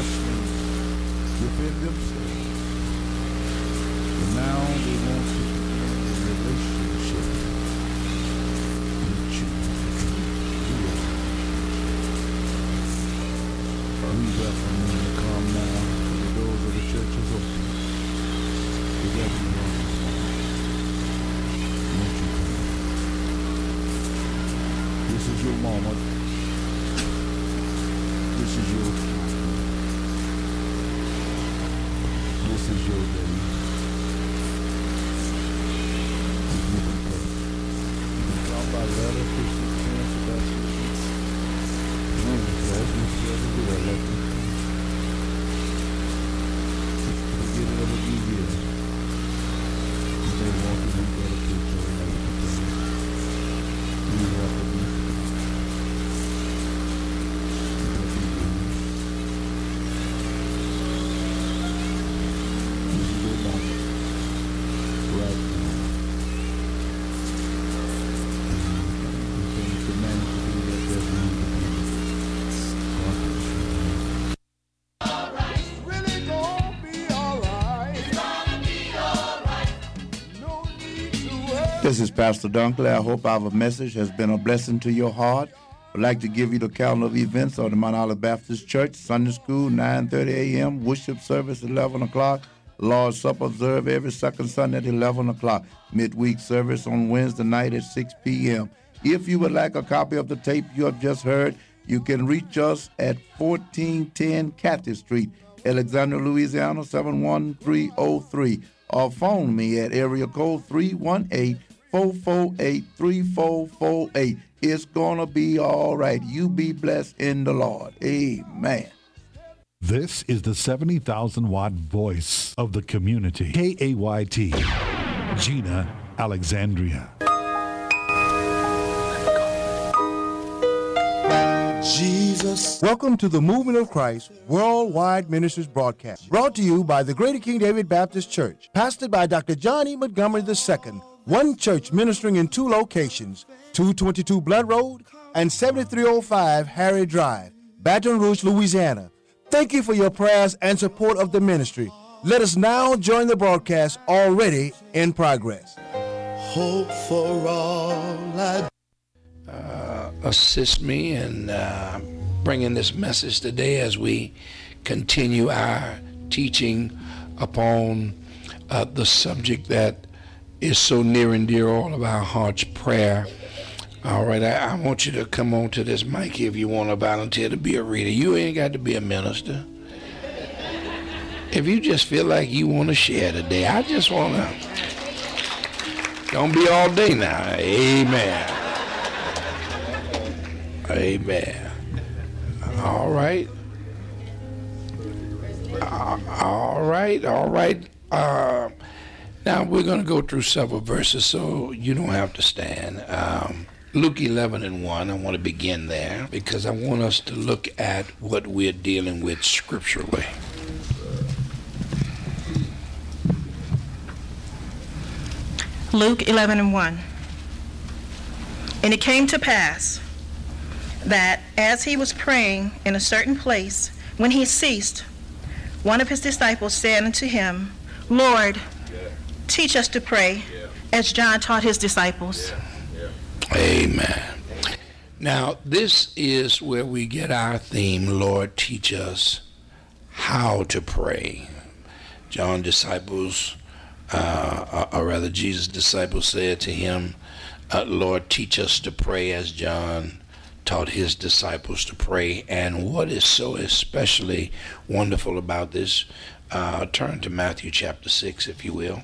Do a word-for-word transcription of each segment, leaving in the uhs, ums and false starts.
within themselves. And now they want to begin a relationship with you. We welcome you to come now. The doors of the church is open. We welcome you all this morning. Won't you come? This is your moment. This is your time. This is your day. You can come. You can come by letter, Christian, chance, Sebastian. Man, that's what you have to do. I like you. Forget it over you here. You may want to be better people and like to do. You have to be. This is Pastor Dunkley. I hope our message has been a blessing to your heart. I'd like to give you the calendar of events of the Mount Olive Baptist Church. Sunday school, nine thirty a.m. Worship service, eleven o'clock. Lord's Supper observed every second Sunday at eleven o'clock. Midweek service on Wednesday night at six p.m. If you would like a copy of the tape you have just heard, you can reach us at fourteen ten Cathy Street, Alexandria, Louisiana, seven one three oh three. Or phone me at area code three one eight, four four eight, three four four eight. It's going to be all right. You be blessed in the Lord. Amen. This is the seventy thousand watt voice of the community. K A Y T, Gina Alexandria. Jesus. Welcome to the Movement of Christ Worldwide Ministries broadcast, brought to you by the Greater King David Baptist Church, pastored by Doctor John E. Montgomery the Second. One church ministering in two locations, two twenty-two Blood Road and seventy-three oh five Harry Drive, Baton Rouge, Louisiana. Thank you for your prayers and support of the ministry. Let us now join the broadcast already in progress. Hope for all I uh, assist me in uh, bringing this message today as we continue our teaching upon uh, the subject that is so near and dear all of our hearts, prayer. All right, I, I want you to come on to this mic if you want to volunteer to be a reader. You ain't got to be a minister. If you just feel like you want to share today, I just want to. Don't be all day now. Amen. Amen. All right. Uh, all right. All right. Uh, now we're going to go through several verses, so you don't have to stand. Um, Luke eleven and one, I want to begin there because I want us to look at what we're dealing with scripturally. Luke eleven and one. And it came to pass that as he was praying in a certain place, when he ceased, one of his disciples said unto him, Lord, yeah. teach us to pray, yeah. as John taught his disciples. Yeah. Yeah. Amen. Now, this is where we get our theme, Lord, teach us how to pray. John's disciples, uh, or rather Jesus' disciples said to him, uh, Lord, teach us to pray as John taught his disciples to pray. And what is so especially wonderful about this, uh, turn to Matthew chapter six, if you will,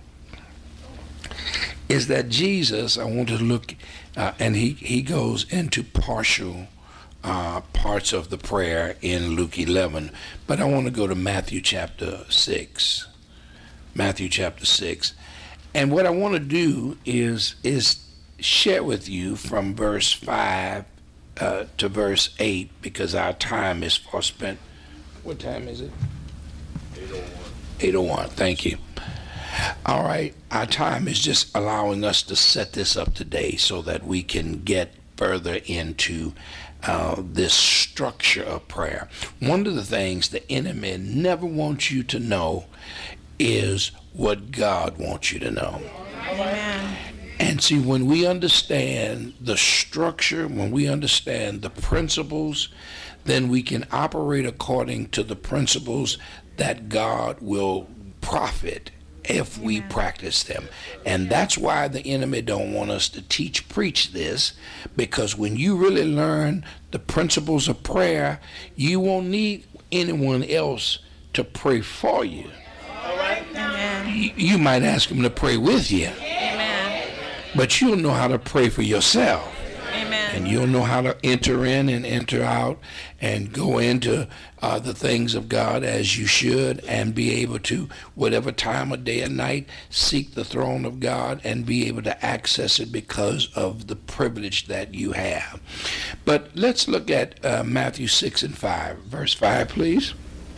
is that Jesus, I want to look, uh, and he, he goes into partial uh, parts of the prayer in Luke eleven, but I want to go to Matthew chapter six. Matthew chapter six. And what I want to do is, is share with you from verse five Uh, to verse eight, because our time is far spent. What time is it? eight oh one. eight oh one, thank you. All right, our time is just allowing us to set this up today so that we can get further into uh, this structure of prayer. One of the things the enemy never wants you to know is what God wants you to know. Amen. And see, when we understand the structure, when we understand the principles, then we can operate according to the principles that God will profit if we Amen. practice them. And that's why the enemy don't want us to teach, preach this, because when you really learn the principles of prayer, you won't need anyone else to pray for you. Amen. You, you might ask them to pray with you, Amen. but you'll know how to pray for yourself. Amen. And you'll know how to enter in and enter out and go into uh, the things of God as you should, and be able to, whatever time of day or night, seek the throne of God and be able to access it because of the privilege that you have. But let's look at uh, Matthew six and five. Verse five, please.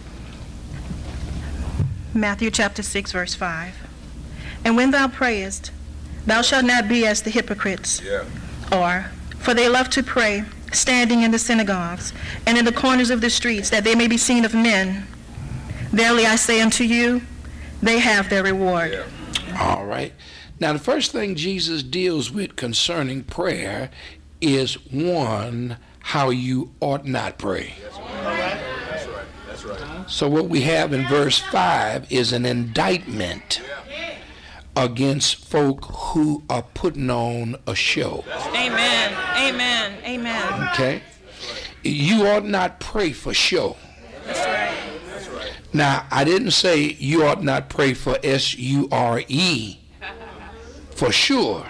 Matthew chapter six, verse five. And when thou prayest, thou shalt not be as the hypocrites. Yeah. Or, for they love to pray, standing in the synagogues and in the corners of the streets, that they may be seen of men. Verily I say unto you, they have their reward. Yeah. All right. Now, the first thing Jesus deals with concerning prayer is, one, how you ought not pray. That's right. That's right. That's right. So what we have in verse five is an indictment against folk who are putting on a show. Amen. Amen. Amen. Okay? You ought not pray for show. That's right. That's right. Now, I didn't say you ought not pray for S U R E, for sure.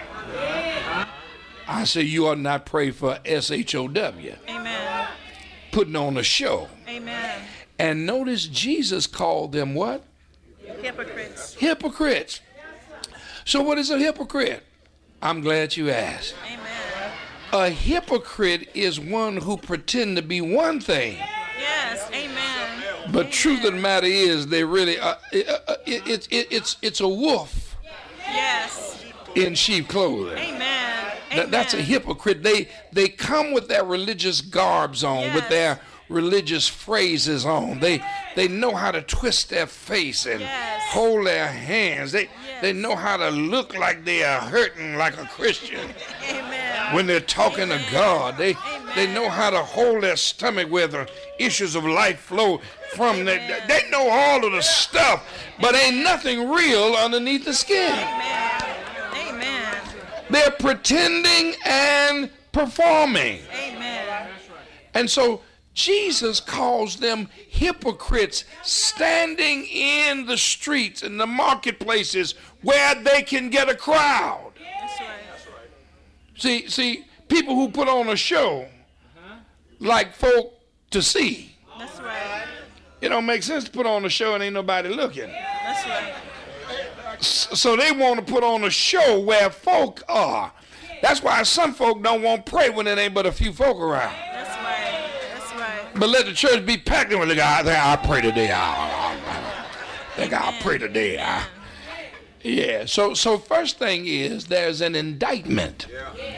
I say you ought not pray for S H O W, Amen. putting on a show. Amen. And notice Jesus called them what? Hypocrites. Hypocrites. So what is a hypocrite? I'm glad you asked. Amen. A hypocrite is one who pretend to be one thing, Yes. Amen. but truth of the matter is they really uh, it, uh, it, it, it, it's it's a wolf Yes. in sheep clothing. Amen. That, that's a hypocrite. They they come with their religious garbs on, with Yes. their religious phrases on. They they know how to twist their face and Yes. hold their hands. They Yes. they know how to look like they are hurting like a Christian Amen. when they're talking to God. They they know how to hold their stomach where the issues of life flow from. They, they know all of the stuff, but ain't nothing real underneath the skin. Amen. Amen. They're pretending and performing. Amen. And so Jesus calls them hypocrites, standing in the streets and the marketplaces where they can get a crowd. That's right. See, see, people who put on a show like folk to see. That's right. It don't make sense to put on a show and ain't nobody looking. That's right. S- So they want to put on a show where folk are. That's why some folk don't want to pray when there ain't but a few folk around. That's right. That's right. But let the church be packed in with the guy. I think I'll pray today. I think I'll pray today. I, yeah. So, so first thing is there's an indictment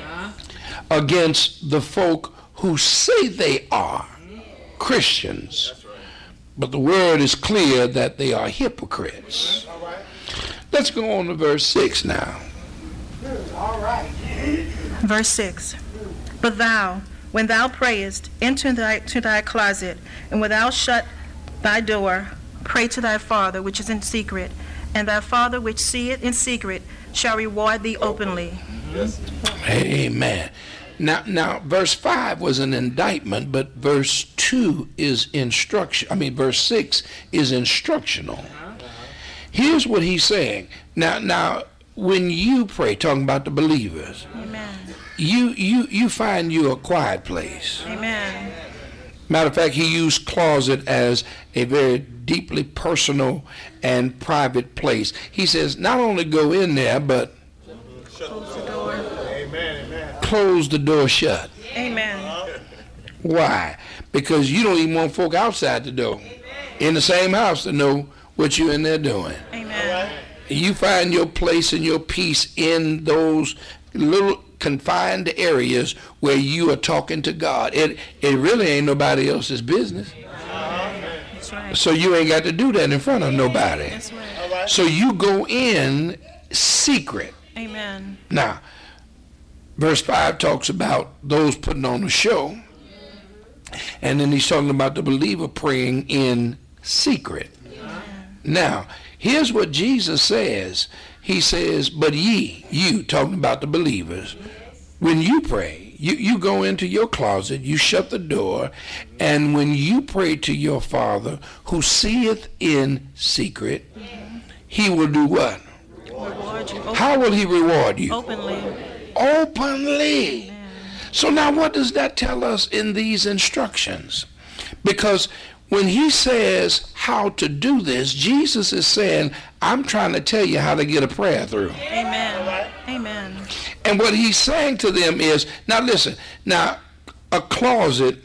against the folk who say they are Christians, but the word is clear that they are hypocrites. Let's go on to verse six now. Verse six. But thou, when thou prayest, enter thy, to thy closet, and when thou shut thy door, pray to thy Father which is in secret, and thy Father which seeth in secret shall reward thee openly. Yes. Amen. Now, now, verse five was an indictment, but verse two is instruction. I mean, verse six is instructional. Here's what he's saying. Now, now, when you pray, talking about the believers, Amen. you you you find you a quiet place. Amen. Matter of fact, he used closet as a very deeply personal and private place. He says, not only go in there, but Close the door. Amen. Amen. close the door shut. Amen. Why? Because you don't even want folk outside the door in the same house to know what you're in there doing. Amen. You find your place and your peace in those little confined areas where you are talking to God. It it really ain't nobody else's business. That's right. So you ain't got to do that in front of nobody. That's right. So you go in secret. Amen. Now, verse five talks about those putting on a show. And then he's talking about the believer praying in secret. Now, here's what Jesus says. He says, but ye, you, talking about the believers, when you pray, you, you go into your closet, you shut the door, and when you pray to your Father who seeth in secret, he will do what? Reward you. How will he reward you? Openly. Openly. Amen. So now what does that tell us in these instructions? Because when he says how to do this, Jesus is saying, I'm trying to tell you how to get a prayer through. Amen. Amen. And what he's saying to them is, now listen, now a closet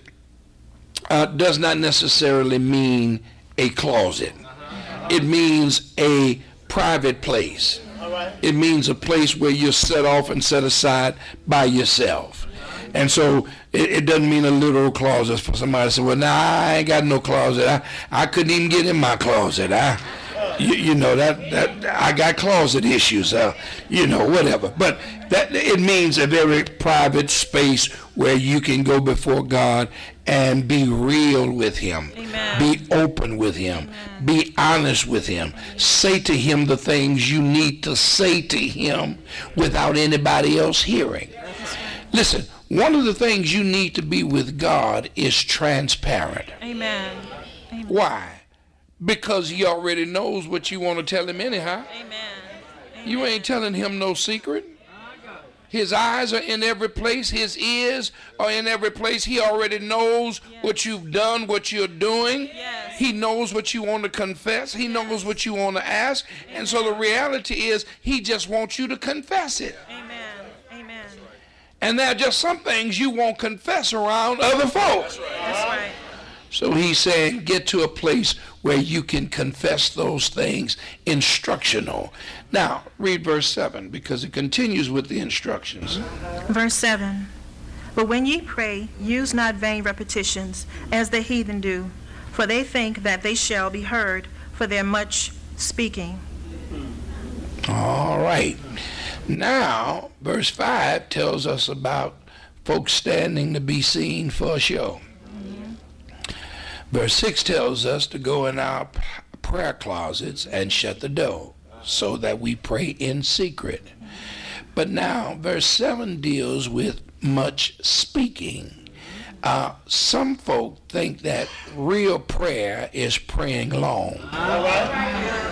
uh, does not necessarily mean a closet. It means a private place. It means a place where you're set off and set aside by yourself. And so it, it doesn't mean a literal closet for somebody to say, well, nah, I ain't got no closet. I, I couldn't even get in my closet. I, you, you know, that, that I got closet issues, uh, you know, whatever. But that it means a very private space where you can go before God and be real with him. Amen. Be open with him. Amen. Be honest with him. Say to him the things you need to say to him without anybody else hearing. Listen, one of the things you need to be with God is transparent. Amen. Amen. Why? Because he already knows what you want to tell him anyhow. Amen. Amen. You ain't telling him no secret. His eyes are in every place. His ears are in every place. He already knows yes. what you've done, what you're doing. Yes. He knows what you want to confess. He yes. knows what you want to ask. Amen. And so the reality is he just wants you to confess it. Amen. Amen. And there are just some things you won't confess around other folks. That's right. That's right. So he's saying get to a place where you can confess those things, instructional. Now, read verse seven, because it continues with the instructions. Verse seven. But when ye pray, use not vain repetitions, as the heathen do, for they think that they shall be heard for their much speaking. All right. Now, verse five tells us about folks standing to be seen for a show. Verse six tells us to go in our prayer closets and shut the door so that we pray in secret. But now, verse seven deals with much speaking. Uh, some folk think that real prayer is praying long. All right.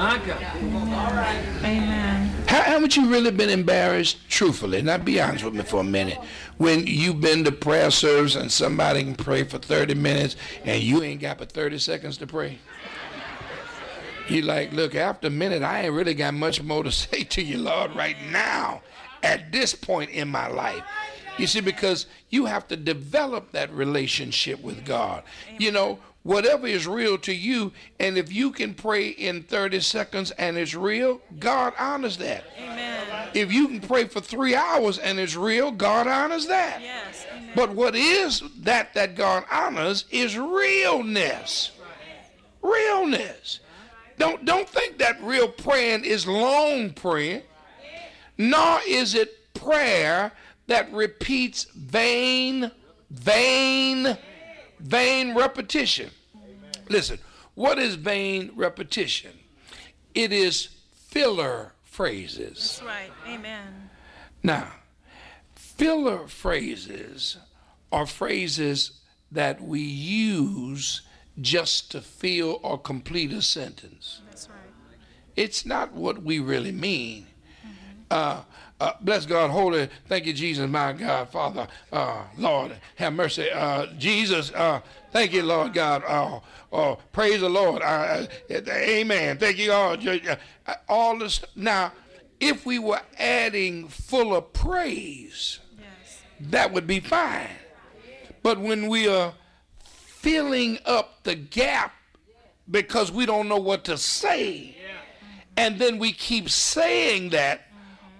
Amen. How, haven't you really been embarrassed, truthfully? Now be honest with me for a minute. When you've been to prayer service and somebody can pray for thirty minutes and you ain't got but thirty seconds to pray. You like, look, after a minute, I ain't really got much more to say to you, Lord, right now, at this point in my life. You see, because you have to develop that relationship with God. You know, whatever is real to you, and if you can pray in thirty seconds and it's real, God honors that. Amen. If you can pray for three hours and it's real, God honors that. Yes. Amen. But what is that that God honors is realness. Realness. Don't, don't think that real praying is long praying, nor is it prayer that repeats vain, vain, vain repetition. Listen, what is vain repetition? It is filler phrases. That's right. Amen. Now, filler phrases are phrases that we use just to fill or complete a sentence. That's right. It's not what we really mean. Uh, uh, bless God, holy, thank you, Jesus, my God, Father, uh, Lord, have mercy. Uh, Jesus, uh, thank you, Lord God. Uh, uh, praise the Lord. Uh, uh, amen. Thank you, God. Uh, all this. Now, if we were adding full of praise, Yes. that would be fine. But when we are filling up the gap because we don't know what to say, and then we keep saying that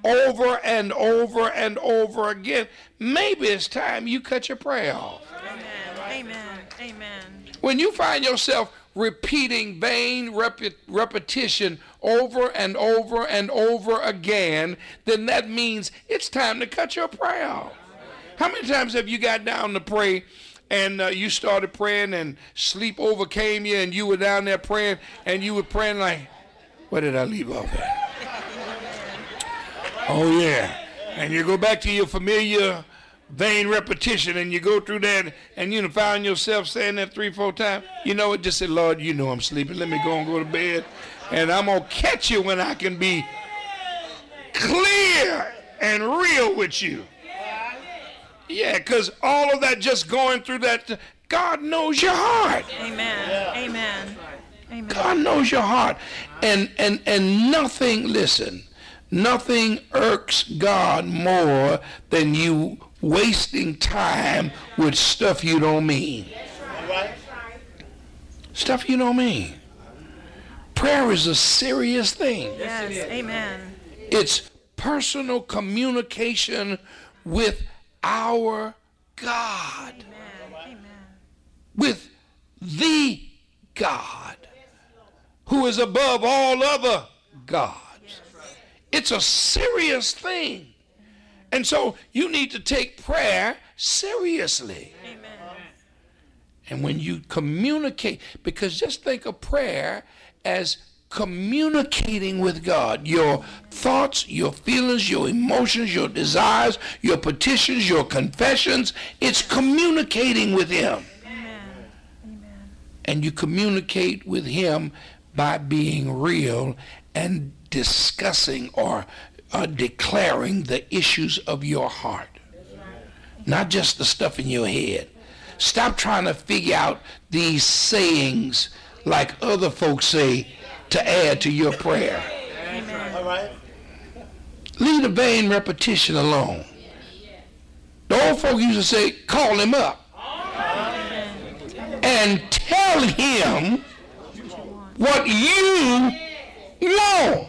over and over and over again, maybe it's time you cut your prayer off. Amen. Amen. Amen. When you find yourself repeating vain rep- repetition over and over and over again, then that means it's time to cut your prayer off. How many times have you got down to pray and uh, you started praying and sleep overcame you and you were down there praying and you were praying like, where did I leave off at? Oh yeah. And you go back to your familiar vain repetition and you go through that and you found yourself saying that three, four times. You know what? Just say, Lord, you know I'm sleeping. Let me go and go to bed. And I'm going to catch you when I can be clear and real with you. Yeah, because all of that just going through that, God knows your heart. Amen. Amen. Amen. God knows your heart. And, and, and nothing, listen, nothing irks God more than you wasting time with stuff you don't mean. Stuff you don't mean. Prayer is a serious thing. Yes. Amen. It's personal communication with our God. Amen. Amen. With the God who is above all other gods. It's a serious thing. And so you need to take prayer seriously. Amen. And when you communicate, because just think of prayer as communicating with God. Your thoughts, your feelings, your emotions, your desires, your petitions, your confessions, it's communicating with Him. Amen. Amen. And you communicate with Him by being real and discussing or uh, declaring the issues of your heart. Not just the stuff in your head. Stop trying to figure out these sayings like other folks say to add to your prayer. Amen. All right. Leave the vain repetition alone. The old folk used to say, call him up and tell him what you know.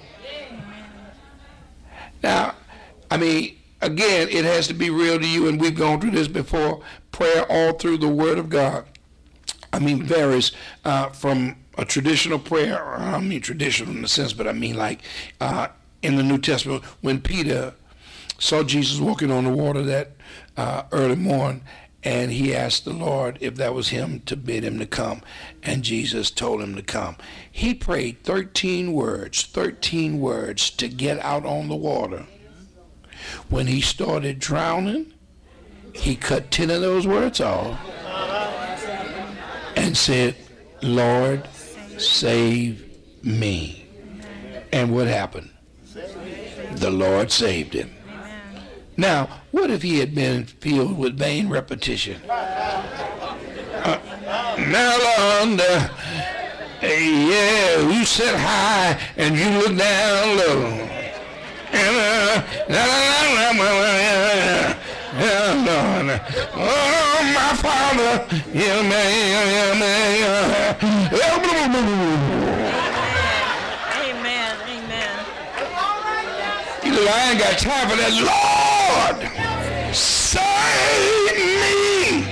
Now, I mean, again, it has to be real to you, and we've gone through this before. Prayer all through the Word of God, I mean, varies uh, from a traditional prayer, or I don't mean traditional in the sense, but I mean like uh, in the New Testament, when Peter saw Jesus walking on the water that uh, early morning, and he asked the Lord if that was him to bid him to come, and Jesus told him to come. He prayed thirteen words, thirteen words to get out on the water. When he started drowning, he cut ten of those words off and said, Lord, save me. And what happened? The Lord saved him. Now, what if he had been filled with vain repetition? Uh, now, Lord, uh, yeah, you sit high and you look down low. And, uh, Lord, oh, my Father, yeah, man, yeah, man. Amen. Amen. You know, I ain't got time for that. Lord, save me.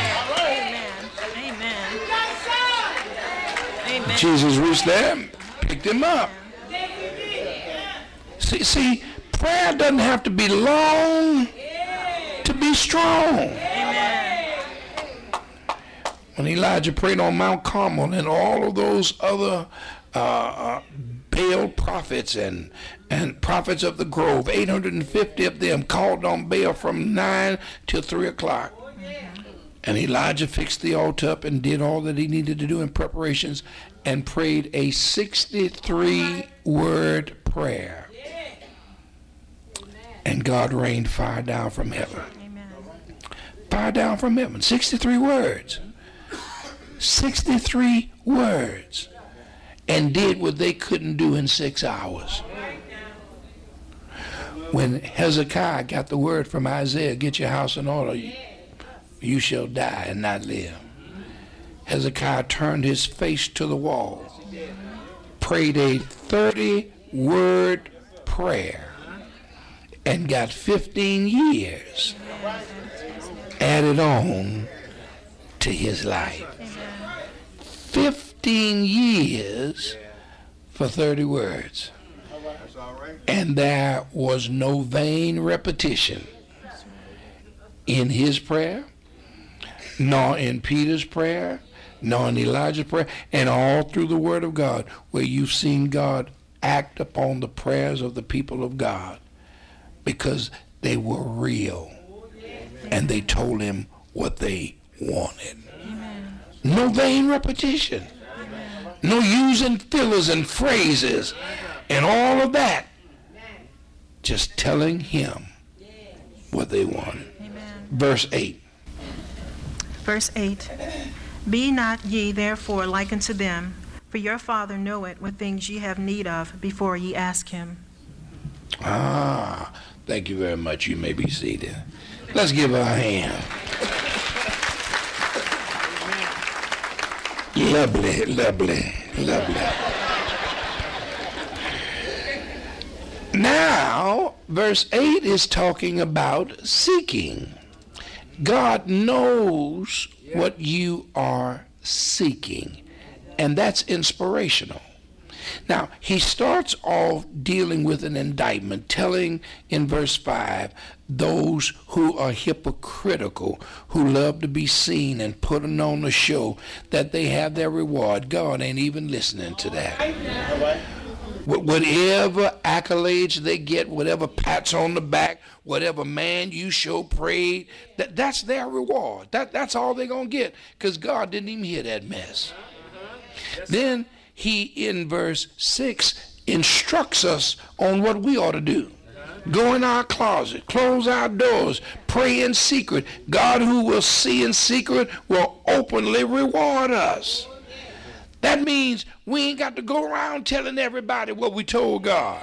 Amen. Amen. Amen. Jesus reached there and picked him up. See, see, prayer doesn't have to be long to be strong. Amen. When Elijah prayed on Mount Carmel and all of those other uh, uh, Baal prophets and, and prophets of the grove, eight hundred fifty of them called on Baal from nine till three o'clock. And Elijah fixed the altar up and did all that he needed to do in preparations and prayed a sixty-three word prayer. And God rained fire down from heaven. Amen. Fire down from heaven. sixty-three words. sixty-three words. And did what they couldn't do in six hours. When Hezekiah got the word from Isaiah, get your house in order, you, you shall die and not live. Hezekiah turned his face to the wall, prayed a thirty word prayer, and got fifteen years added on to his life. fifteen years for thirty words. And there was no vain repetition in his prayer, nor in Peter's prayer, nor in Elijah's prayer, and all through the Word of God, where you've seen God act upon the prayers of the people of God, because they were real and they told him what they wanted. Amen. No vain repetition. Amen. No using fillers and phrases and all of that. Just telling him what they wanted. Amen. Verse eight. Verse eight. Be not ye therefore like unto them, for your Father knoweth what things ye have need of before ye ask him. Ah, thank you very much. You may be seated. Let's give her a hand. Lovely, lovely, lovely. Now, verse eight is talking about seeking. God knows what you are seeking, and that's inspirational. Now, he starts off dealing with an indictment, telling in verse five, those who are hypocritical, who love to be seen and put on the show, that they have their reward. God ain't even listening to that. Whatever accolades they get, whatever pats on the back, whatever man you show praise, that, that's their reward. That, that's all they're going to get, because God didn't even hear that mess. Then he, in verse six, instructs us on what we ought to do. Go in our closet, close our doors, pray in secret. God, who will see in secret, will openly reward us. That means we ain't got to go around telling everybody what we told God.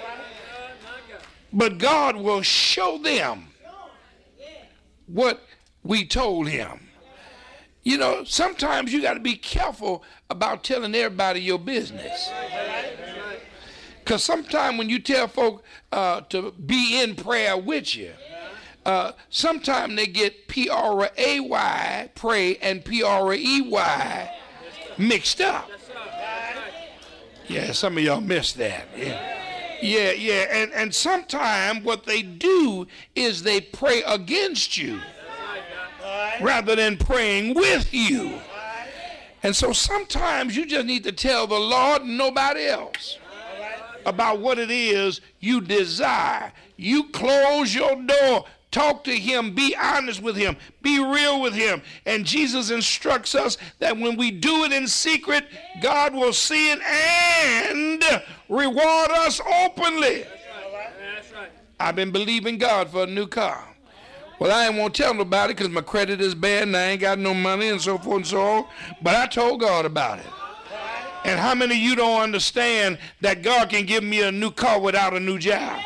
But God will show them what we told him. You know, sometimes you got to be careful about telling everybody your business. Because sometimes when you tell folk uh, to be in prayer with you, uh, sometimes they get P R A Y, pray, and P R E Y mixed up. Yeah, some of y'all missed that. Yeah, yeah, yeah. And, and sometimes what they do is they pray against you rather than praying with you. And so sometimes you just need to tell the Lord and nobody else about what it is you desire. You close your door. Talk to him. Be honest with him. Be real with him. And Jesus instructs us that when we do it in secret, God will see it and reward us openly. I've been believing God for a new car. Well, I ain't want to tell nobody because my credit is bad and I ain't got no money and so forth and so on. But I told God about it. And how many of you don't understand that God can give me a new car without a new job?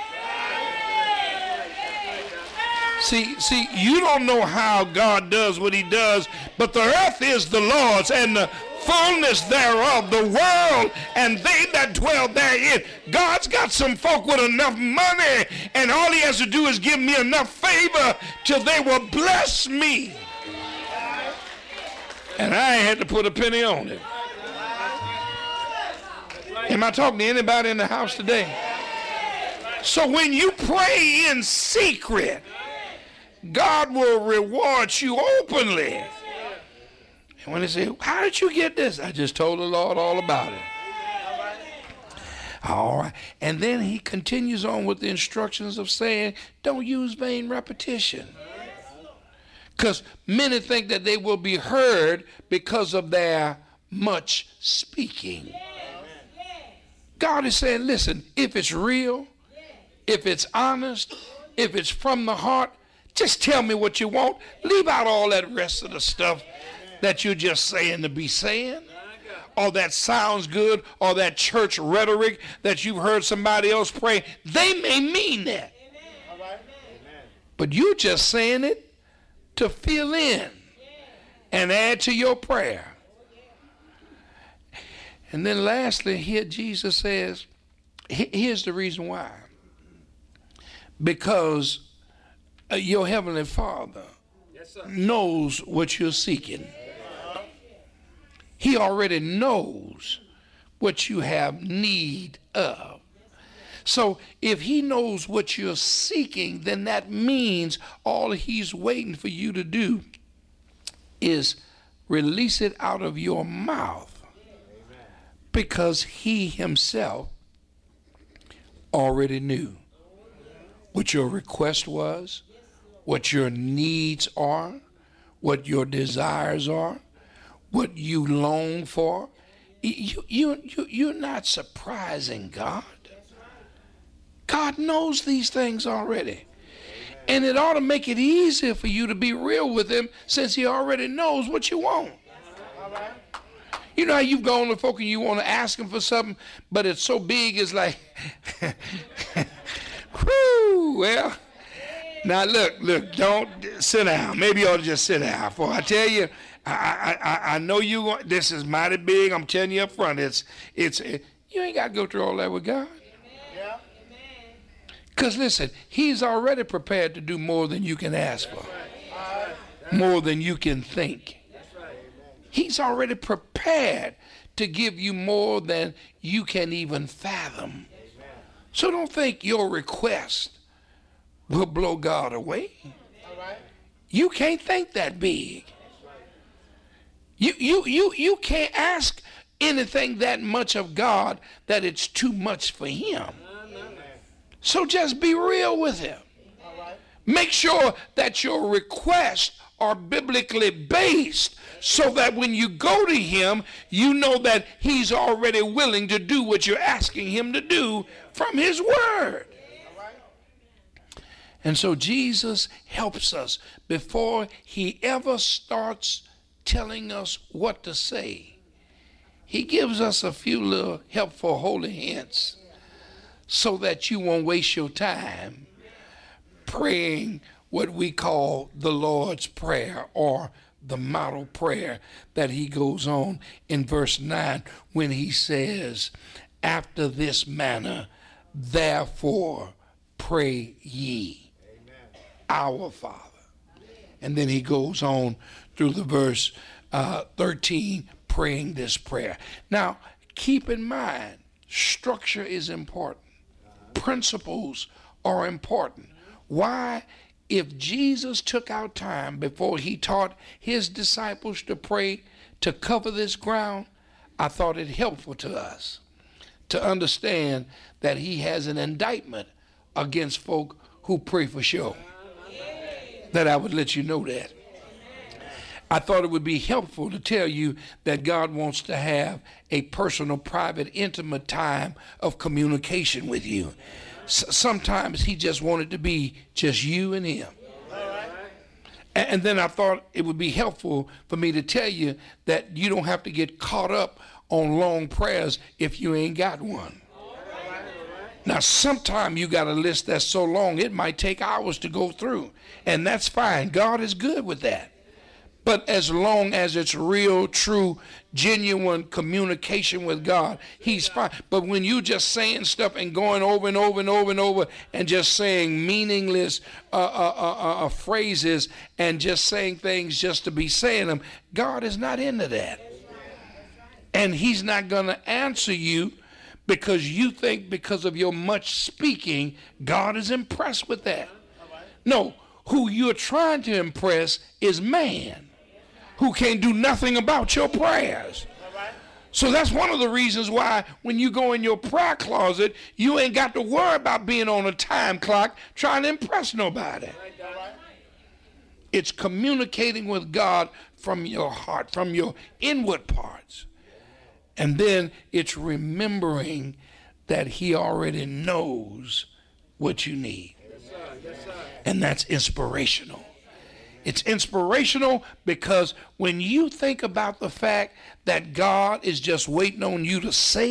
See, see, you don't know how God does what he does, but the earth is the Lord's and the fullness thereof, the world and they that dwell therein. God's got some folk with enough money, and all he has to do is give me enough favor till they will bless me. And I ain't had to put a penny on it. Am I talking to anybody in the house today? So when you pray in secret, God will reward you openly. And when they say, how did you get this? I just told the Lord all about it. All right. And then he continues on with the instructions of saying, don't use vain repetition. Because many think that they will be heard because of their much speaking. God is saying, listen, if it's real, if it's honest, if it's from the heart, just tell me what you want. Leave out all that rest of the stuff that you're just saying to be saying, or that sounds good, or that church rhetoric that you've heard somebody else pray. They may mean that. But you're just saying it to fill in and add to your prayer. And then lastly, here Jesus says, here's the reason why. Because uh, your Heavenly Father knows what you're seeking. He already knows what you have need of. So if he knows what you're seeking, then that means all he's waiting for you to do is release it out of your mouth, because he himself already knew what your request was, what your needs are, what your desires are, what you long for. You, you, you, you're not surprising God. God knows these things already. And it ought to make it easier for you to be real with him, since he already knows what you want. You know how you've gone to folk and you want to ask him for something, but it's so big, it's like, whew, well, now look, look, don't sit down. Maybe you ought to just sit down. For I tell you, I, I, I know you want, this is mighty big. I'm telling you up front, it's, it's, it, you ain't got to go through all that with God. Because listen, he's already prepared to do more than you can ask for, more than you can think. He's already prepared to give you more than you can even fathom. So don't think your request will blow God away. You can't think that big. You, you, you, you can't ask anything that much of God that it's too much for him. So just be real with him. Make sure that your requests are biblically based, so that when you go to him, you know that he's already willing to do what you're asking him to do from his word. And so Jesus helps us before he ever starts telling us what to say. He gives us a few little helpful holy hints, so that you won't waste your time praying what we call the Lord's Prayer, or the model prayer that he goes on in verse nine, when he says, after this manner, therefore pray ye. Amen. Our Father. And then he goes on through the verse uh, thirteen, praying this prayer. Now, keep in mind, structure is important. Principles are important. Why? If Jesus took out time before he taught his disciples to pray to cover this ground, I thought it helpful to us to understand that he has an indictment against folk who pray for show. That I would let you know that. I thought it would be helpful to tell you that God wants to have a personal, private, intimate time of communication with you. S- sometimes he just wanted to be just you and him. And, and then I thought it would be helpful for me to tell you that you don't have to get caught up on long prayers if you ain't got one. Now, sometimes you got a list that's so long, it might take hours to go through. And that's fine. God is good with that. But as long as it's real, true, genuine communication with God, he's fine. But when you just saying stuff and going over and over and over and over and just saying meaningless uh, uh, uh, uh, phrases and just saying things just to be saying them, God is not into that. And he's not going to answer you because you think because of your much speaking, God is impressed with that. No, who you're trying to impress is man, who can't do nothing about your prayers. So that's one of the reasons why when you go in your prayer closet, you ain't got to worry about being on a time clock trying to impress nobody. It's communicating with God from your heart, from your inward parts. And then it's remembering that he already knows what you need. And that's inspirational. It's inspirational because when you think about the fact that God is just waiting on you to say